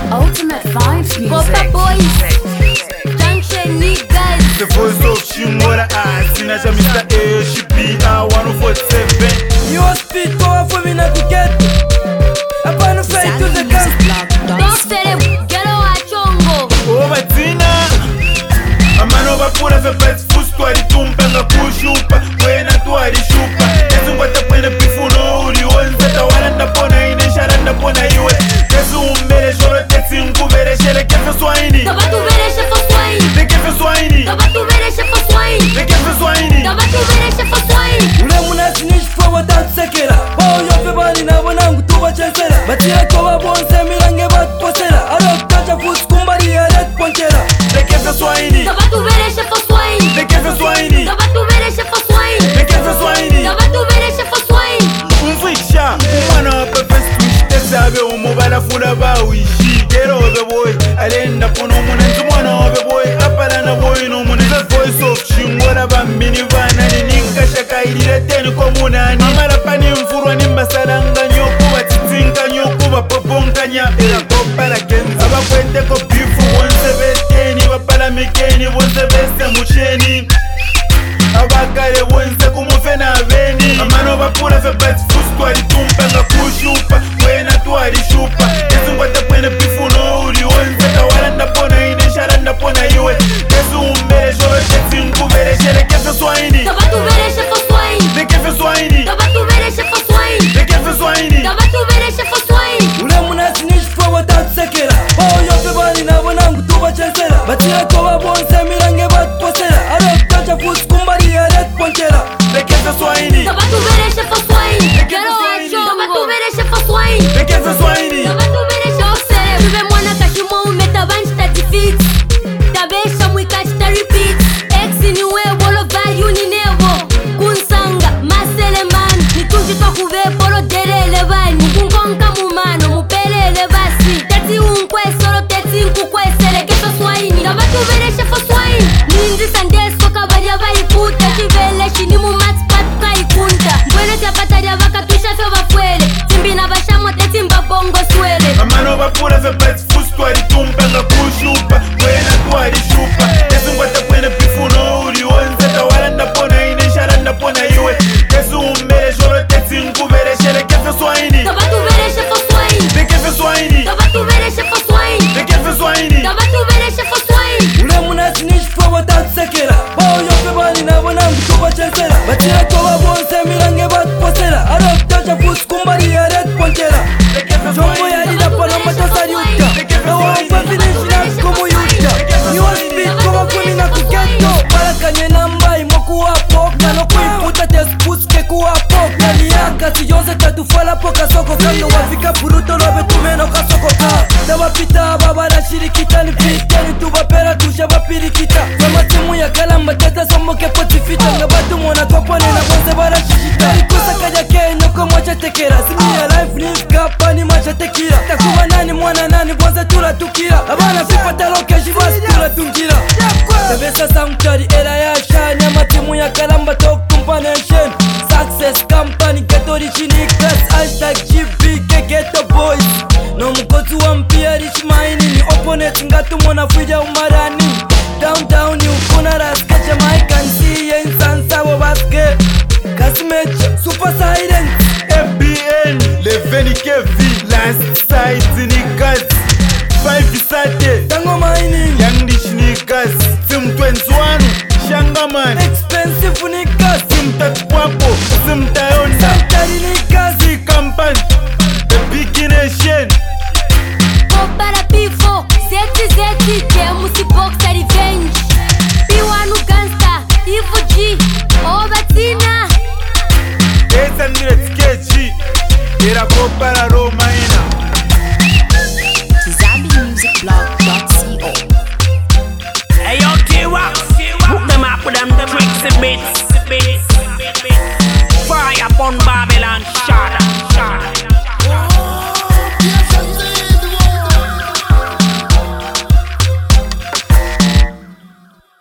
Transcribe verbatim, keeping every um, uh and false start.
Ultimate Vibes Music. Papa Boys, Junction niggas. The voice of Shimura, Sinaja Mister A, she be a one forty-seven. You are speed power for me not to get. I wanna fight to the gun. Don't say them, get a chongo. Over Tina, a man over put a best foot to the tump and a push up. When I do I shoot, there's what the point of before no, you want that I want to put a in a shot and upon a U S. There's who made a short that's in Kubera, she like a swine. The Batu Vere Chef of Swine. They give a swine. The Batu Vere Chef of Swine. They give a swine. The Batu Vere Chef of Swine. Ulemuna finish for what that sekera. Oh, you're the body now when I'm to watch a seller. But you like over one semilang about Posera. I don't touch a foot, somebody a red ponchera. They give a swine. The Batu Vere Chef of Swine. They give a swine. The Batu Vere Chef of Swine. They give a swine. The Batu Vere Chef of Swine. Umfisha, umwana wapefesi tushitesabe umubala fula bawishi. Gero the boy, alenda pono munenzi mwana wabe boy. Kapala na boy no munenzi. The voice of Shimura bambini vana ni ninka shaka ilire teni komunani. Amara pani mfurwa ni mbasaranga nyokuba titinka nyokuba poponkanya. Era kopala kenzi. Aba kwente ko bifu wonse beteni. Wapala mikeni wonse bese musheni. Abakale wonse kumufena veni. Amano bapura fe best foot twari tumpa nga kushupa. Wena twari shupa. Yesu ngwate pwene bifu no uri wonse. Tawala ndapona ine shara ndapona iwe. Yesu umbere shoro tetsi nkubere shere kefe swahini. The Batu Vere Chef of Swine. De kefe swahini. The Batu Vere Chef of Swine. De kefe swahini. The Batu Vere Chef of Swine. Ulemuna finish for what that sekera. Oh, you're the body now when I'm to watch a seller. But you like over one semilang about Posera. I don't touch a foot, somebody a red ponchera. De kefe swahini. The Batu Vere Chef of Swine. Get a chongo. The Batu Vere Chef of Swine. De kefe swahini. The Batu Vere Chef of Swine. Tuve mwana kashimo umeta banch ta defeat. Tabesha mwikachi ta repeat. X ni webo lo value ni nebo. Kunsanga masele man. Nitunji twa kuve polo derele bani. Mukungonka mumano mupelele basi. Teti unkwe solo teti nkukwe sele keso swine. The Batu Vere Chef of Swine. Nindi sandesko kabaria bari puta. Chivele shini mumats pat kai kunta. Mbwene tiapataria baka tuisha fe bafwele. Timbi na bashamo teti mbabongo swele. Amano bapura fe best foot twari tumpa nga kushupa. Wena twari shupa. Yesu ngwate pwene bifu no uri wonse. Tawala ndapona ine shara ndapona iwe. Yesu umbere shoro tetsi nkubere shere kefe swahini. The Batu Vere Chef of Swine. De kefe swahini. The Batu Vere Chef of Swine. De kefe swahini. The Batu Vere Chef of Swine. Ulemuna finish for what that sekera. Oh, you're the body now when I'm to watch a seller. But you like over one semilang about Posera. I don't touch a foot, somebody a red ponchera. Jumbo ya ida pala matosa yuta. Na wamba finish na kumu yuta. You are speed koma kumi na kuketo. Para kanye namba imoku wapo. Kano kuiputa tespuske kuwapo. Kani yaka si yonse tatufala poka soko. Kando wafika puruto lobe tumeno kasoko ka. Tawa pita babara shirikita ni pita. Ni tuba pera tusha bapirikita. Sama timu ya kalamba teta somo ke potifita. Nga batu mwana kopone na bonse bara shishita. Ikusa kaja kenyo komocha tekera. Simi ya life ni kapa ni macha tekira. Takuwa nani mwana nani bonse tula tukira. Abana fipa taloke jibasi tula tungira. Tabesa samtari era ya shani. Ama timu ya kalamba talk combination. Success company get originikas. Hashtag G B K Ghetto Boys. No mkotu wa mpia rich maini. Ni opponent ngatu mwana fuja umarani. Downtown ni ukuna raske Jamaican C N Sansa wa baske. Kasimecha super silent. F B N Leveni Kevi Last Sight ni kazi Five Isate Tango mining. Young Dish ni kazi Sim twenty-one Shangaman Expensive ni kazi. Sim Tatwapo Sim Tayona Santari ni kazi. Z Company The Big Nation Kopara pifo. Zeti zeti. Temusi boxa revenge. P one gangsta. Ivo G. Obatina. eight hundred K G Era Kopara Romaina Zambi Music Blog dot co. Hey yo, T-Wax, hook them up with them, them bricks and bits.